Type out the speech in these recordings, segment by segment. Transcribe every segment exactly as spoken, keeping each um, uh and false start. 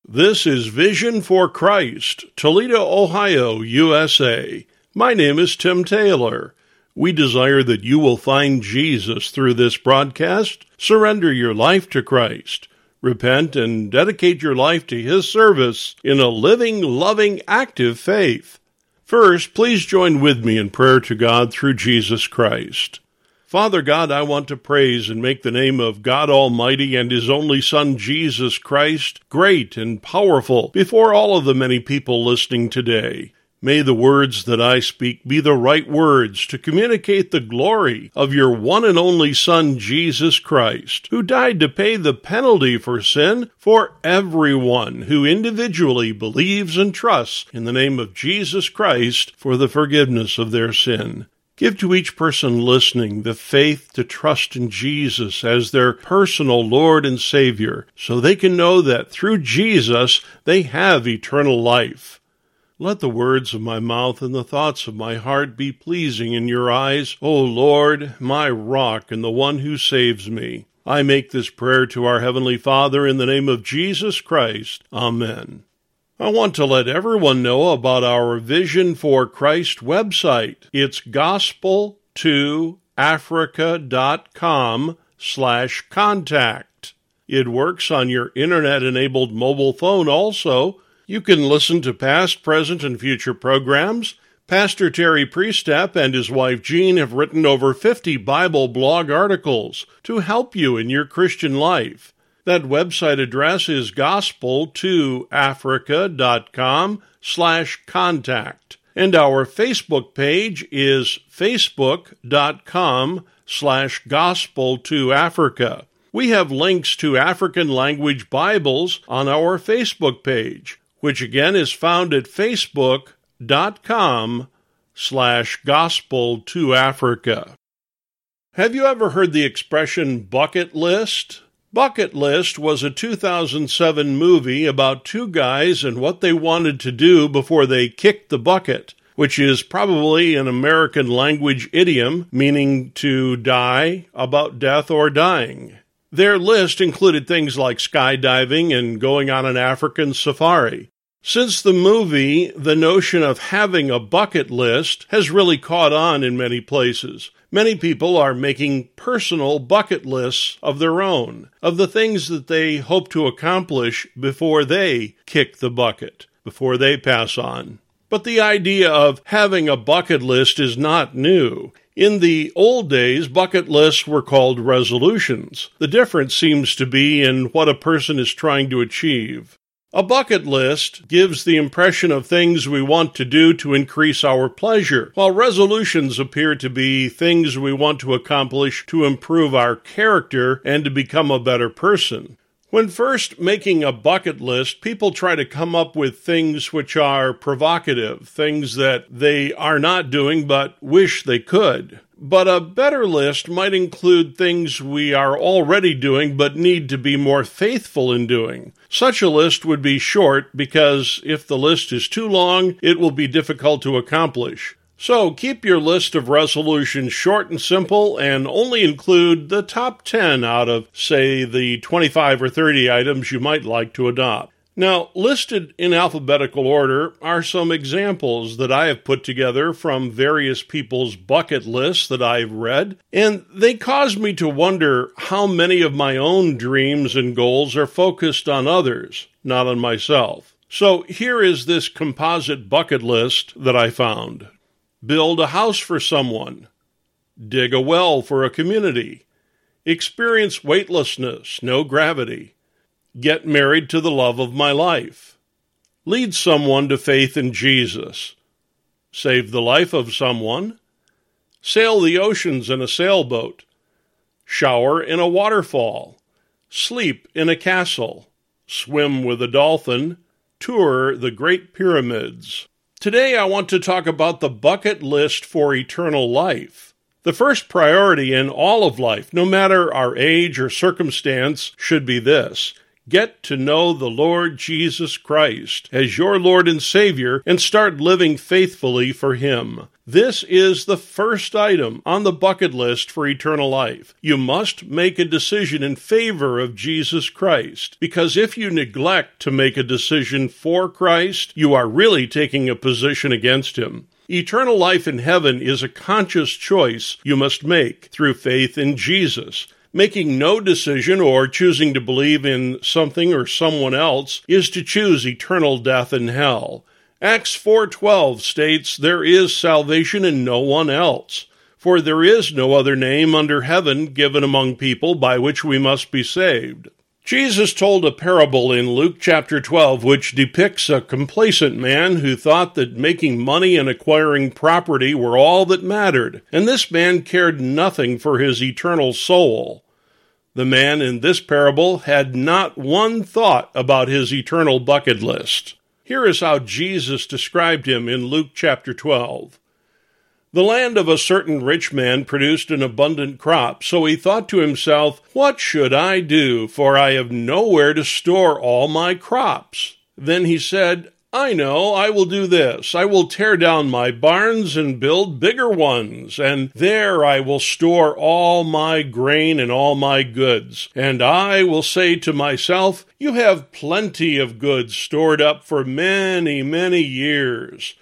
This is Vision for Christ, Toledo, Ohio, U S A. My name is Tim Taylor. We desire that you will find Jesus through this broadcast, surrender your life to Christ, repent, and dedicate your life to His service in a living, loving, active faith. First, please join with me in prayer to God through Jesus Christ. Father God, I want to praise and make the name of God Almighty and His only Son, Jesus Christ, great and powerful before all of the many people listening today. May the words that I speak be the right words to communicate the glory of your one and only Son, Jesus Christ, who died to pay the penalty for sin for everyone who individually believes and trusts in the name of Jesus Christ for the forgiveness of their sin. Give to each person listening the faith to trust in Jesus as their personal Lord and Savior, so they can know that through Jesus they have eternal life. Let the words of my mouth and the thoughts of my heart be pleasing in your eyes, O Lord, my rock and the one who saves me. I make this prayer to our Heavenly Father in the name of Jesus Christ. Amen. I want to let everyone know about our Vision for Christ website. It's gospel to africa dot com slash contact. It works on your internet-enabled mobile phone also. You can listen to past, present, and future programs. Pastor Terry Priestap and his wife Jean have written over fifty Bible blog articles to help you in your Christian life. That website address is gospel to africa dot com slash contact. And our Facebook page is facebook dot com slash gospel to Africa. We have links to African language Bibles on our Facebook page, which again is found at facebook dot com slash gospel to Africa. Have you ever heard the expression bucket list? Bucket List was a two thousand seven movie about two guys and what they wanted to do before they kicked the bucket, which is probably an American language idiom meaning to die, about death or dying. Their list included things like skydiving and going on an African safari. Since the movie, the notion of having a bucket list has really caught on in many places. Many people are making personal bucket lists of their own, of the things that they hope to accomplish before they kick the bucket, before they pass on. But the idea of having a bucket list is not new. In the old days, bucket lists were called resolutions. The difference seems to be in what a person is trying to achieve. A bucket list gives the impression of things we want to do to increase our pleasure, while resolutions appear to be things we want to accomplish to improve our character and to become a better person. When first making a bucket list, people try to come up with things which are provocative, things that they are not doing but wish they could. But a better list might include things we are already doing but need to be more faithful in doing. Such a list would be short because if the list is too long, it will be difficult to accomplish. So keep your list of resolutions short and simple and only include the top ten out of, say, the twenty-five or thirty items you might like to adopt. Now, listed in alphabetical order are some examples that I have put together from various people's bucket lists that I've read, and they cause me to wonder how many of my own dreams and goals are focused on others, not on myself. So here is this composite bucket list that I found. Build a house for someone. Dig a well for a community. Experience weightlessness, no gravity. Get married to the love of my life. Lead someone to faith in Jesus. Save the life of someone. Sail the oceans in a sailboat. Shower in a waterfall. Sleep in a castle. Swim with a dolphin. Tour the Great Pyramids. Today I want to talk about the bucket list for eternal life. The first priority in all of life, no matter our age or circumstance, should be this: get to know the Lord Jesus Christ as your Lord and Savior and start living faithfully for Him. This is the first item on the bucket list for eternal life. You must make a decision in favor of Jesus Christ, because if you neglect to make a decision for Christ, you are really taking a position against him. Eternal life in heaven is a conscious choice you must make through faith in Jesus. Making no decision or choosing to believe in something or someone else is to choose eternal death in hell. Acts four twelve states, "There is salvation in no one else, for there is no other name under heaven given among people by which we must be saved." Jesus told a parable in Luke chapter twelve which depicts a complacent man who thought that making money and acquiring property were all that mattered, and this man cared nothing for his eternal soul. The man in this parable had not one thought about his eternal bucket list. Here is how Jesus described him in Luke chapter twelve. The land of a certain rich man produced an abundant crop, so he thought to himself, "What should I do? For I have nowhere to store all my crops." Then he said, "I know, I will do this. I will tear down my barns and build bigger ones, and there I will store all my grain and all my goods. And I will say to myself, you have plenty of goods stored up for many, many years.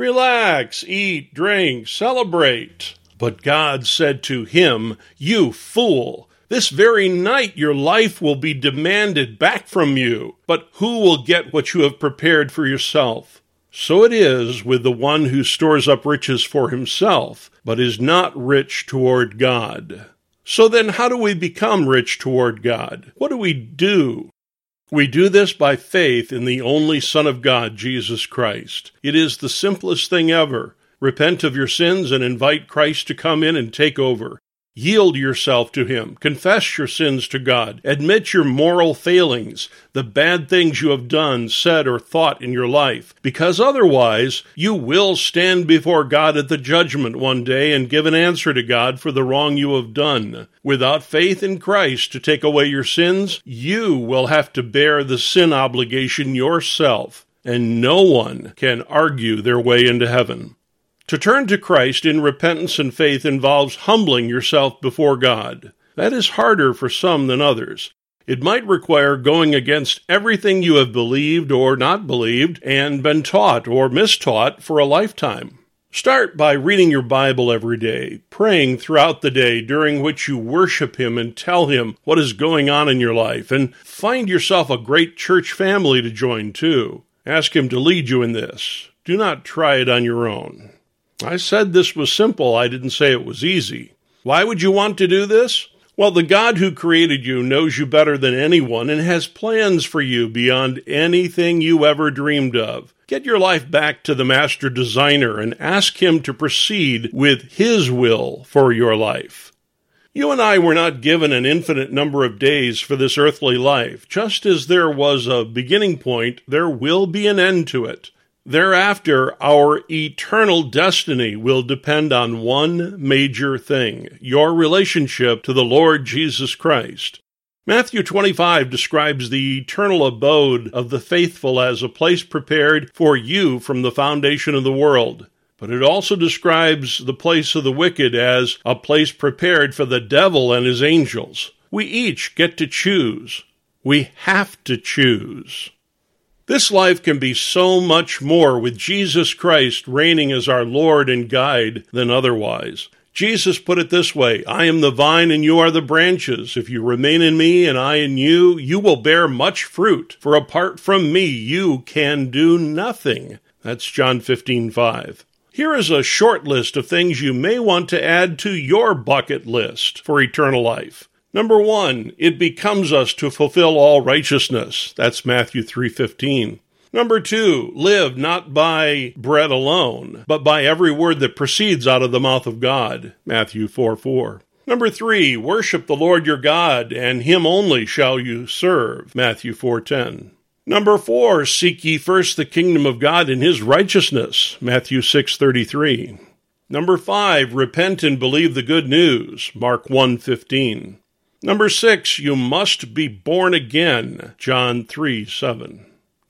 Relax, eat, drink, celebrate." But God said to him, "You fool! This very night your life will be demanded back from you. But who will get what you have prepared for yourself?" So it is with the one who stores up riches for himself, but is not rich toward God. So then how do we become rich toward God? What do we do? We do this by faith in the only Son of God, Jesus Christ. It is the simplest thing ever. Repent of your sins and invite Christ to come in and take over. Yield yourself to him. Confess your sins to God. Admit your moral failings, the bad things you have done, said, or thought in your life, because otherwise you will stand before God at the judgment one day and give an answer to God for the wrong you have done. Without faith in Christ to take away your sins, you will have to bear the sin obligation yourself, and no one can argue their way into heaven. To turn to Christ in repentance and faith involves humbling yourself before God. That is harder for some than others. It might require going against everything you have believed or not believed and been taught or mistaught for a lifetime. Start by reading your Bible every day, praying throughout the day during which you worship him and tell him what is going on in your life, and find yourself a great church family to join too. Ask him to lead you in this. Do not try it on your own. I said this was simple. I didn't say it was easy. Why would you want to do this? Well, the God who created you knows you better than anyone and has plans for you beyond anything you ever dreamed of. Get your life back to the master designer and ask him to proceed with his will for your life. You and I were not given an infinite number of days for this earthly life. Just as there was a beginning point, there will be an end to it. Thereafter, our eternal destiny will depend on one major thing, your relationship to the Lord Jesus Christ. Matthew twenty-five describes the eternal abode of the faithful as a place prepared for you from the foundation of the world. But it also describes the place of the wicked as a place prepared for the devil and his angels. We each get to choose. We have to choose. This life can be so much more with Jesus Christ reigning as our Lord and guide than otherwise. Jesus put it this way, "I am the vine and you are the branches. If you remain in me and I in you, you will bear much fruit. For apart from me, you can do nothing." That's John fifteen five. Here is a short list of things you may want to add to your bucket list for eternal life. Number one, it becomes us to fulfill all righteousness. That's Matthew three fifteen. Number two, live not by bread alone, but by every word that proceeds out of the mouth of God. Matthew four four. Number three, worship the Lord your God, and him only shall you serve. Matthew four ten. Number four, seek ye first the kingdom of God and his righteousness. Matthew six thirty-three. Number five, repent and believe the good news. Mark one fifteen. Number six, you must be born again, John three seven.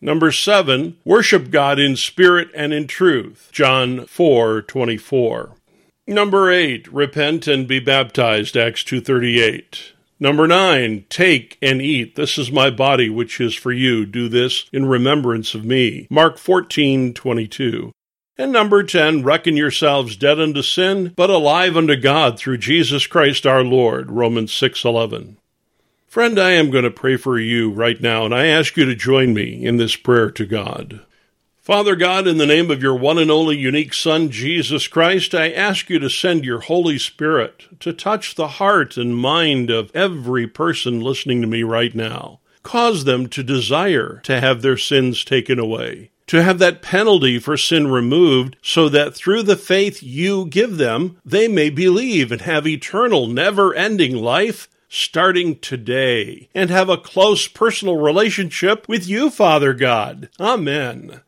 Number seven, worship God in spirit and in truth, John four twenty-four. Number eight, repent and be baptized, Acts two thirty-eight. Number nine, take and eat. This is my body, which is for you. Do this in remembrance of me, Mark fourteen twenty-two. And number ten, reckon yourselves dead unto sin, but alive unto God through Jesus Christ our Lord, Romans six eleven. Friend, I am going to pray for you right now, and I ask you to join me in this prayer to God. Father God, in the name of your one and only unique Son, Jesus Christ, I ask you to send your Holy Spirit to touch the heart and mind of every person listening to me right now. Cause them to desire to have their sins taken away, to have that penalty for sin removed, so that through the faith you give them, they may believe and have eternal, never-ending life starting today, and have a close personal relationship with you, Father God. Amen.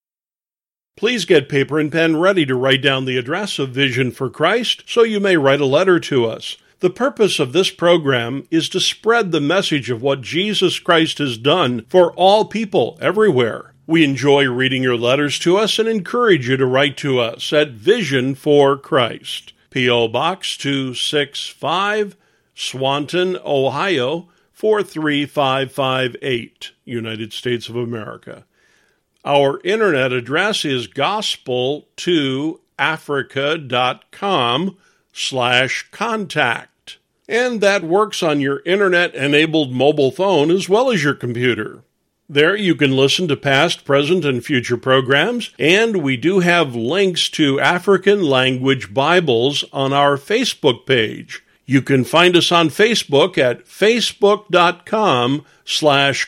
Please get paper and pen ready to write down the address of Vision for Christ so you may write a letter to us. The purpose of this program is to spread the message of what Jesus Christ has done for all people everywhere. We enjoy reading your letters to us and encourage you to write to us at Vision for Christ, P O Box two sixty-five, Swanton, Ohio, four three five five eight, United States of America. Our internet address is gospel two africa dot com slash contact, and that works on your internet-enabled mobile phone as well as your computer. There you can listen to past, present, and future programs, and we do have links to African language Bibles on our Facebook page. You can find us on Facebook at facebook.com slash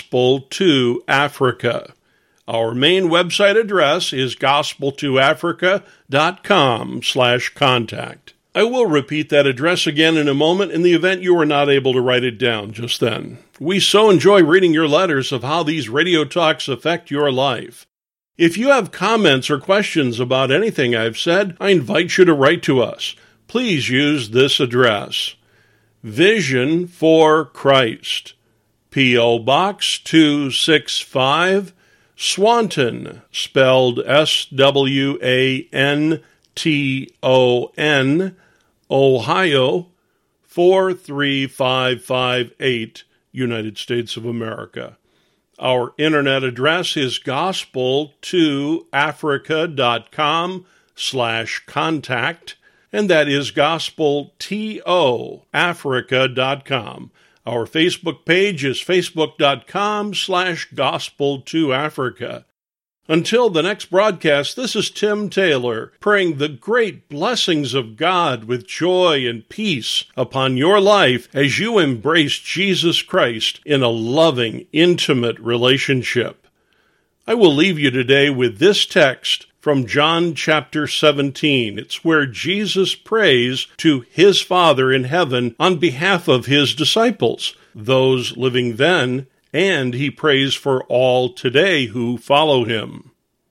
gospel2africa. Our main website address is gospel two africa dot com slash contact. I will repeat that address again in a moment in the event you are not able to write it down just then. We so enjoy reading your letters of how these radio talks affect your life. If you have comments or questions about anything I've said, I invite you to write to us. Please use this address: Vision for Christ, P O Box two sixty-five, Swanton, spelled S W A N T O N, Ohio, four three five five eight, United States of America. Our internet address is gospel two africa dot com slash contact, and that is gospel two africa dot com. Our Facebook page is facebook.com slash gospel2africa. Until the next broadcast, this is Tim Taylor, praying the great blessings of God with joy and peace upon your life as you embrace Jesus Christ in a loving, intimate relationship. I will leave you today with this text from John chapter seventeen. It's where Jesus prays to his Father in heaven on behalf of his disciples, those living then, and he prays for all today who follow him.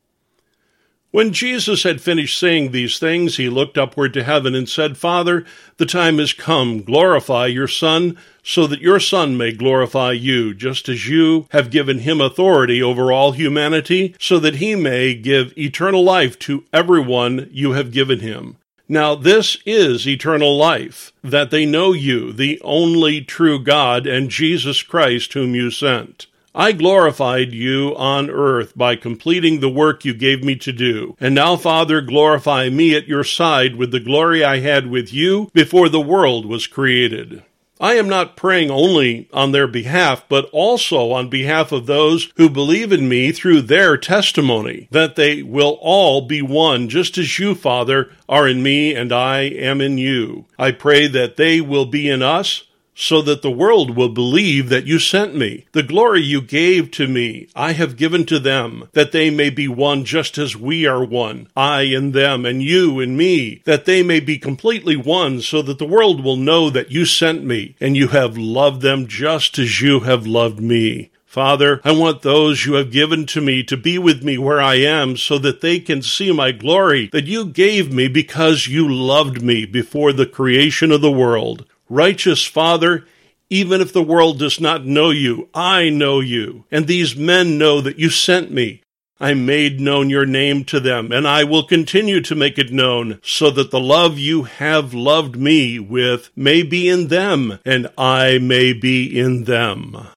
When Jesus had finished saying these things, he looked upward to heaven and said, Father, the time has come. Glorify your Son, so that your Son may glorify you, just as you have given him authority over all humanity, so that he may give eternal life to everyone you have given him. Now this is eternal life, that they know you, the only true God, and Jesus Christ whom you sent. I glorified you on earth by completing the work you gave me to do. And now, Father, glorify me at your side with the glory I had with you before the world was created. I am not praying only on their behalf, but also on behalf of those who believe in me through their testimony, that they will all be one, just as you, Father, are in me and I am in you. I pray that they will be in us, so that the world will believe that you sent me. The glory you gave to me, I have given to them, that they may be one just as we are one, I in them and you in me, that they may be completely one, so that the world will know that you sent me, and you have loved them just as you have loved me. Father, I want those you have given to me to be with me where I am, so that they can see my glory that you gave me because you loved me before the creation of the world. Righteous Father, Even if the world does not know you, I know you, and these men know that you sent me. I made known your name to them, and I will continue to make it known, so that the love you have loved me with may be in them, and I may be in them."